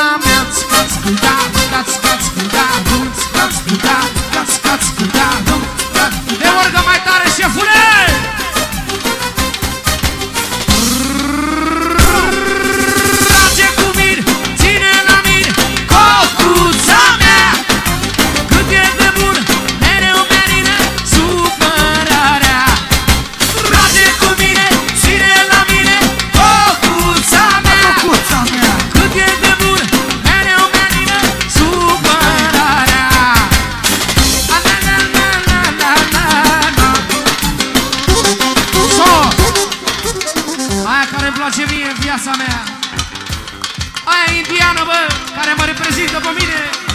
mea, scat-scuta, scat-scuta, scat-scuta, scat-scuta. Te urcă mai tare, șefule! Trage cu mine, ține la mine, cocuța mea. Cât e de bun, mereu merine supărarea. Trage cu mine, ține la mine, cocuța mea. Cât e de bun, mereu merine supărarea. Aia care îmi place mie în viața mea, aia indiană, bă, care mă reprezintă pe mine.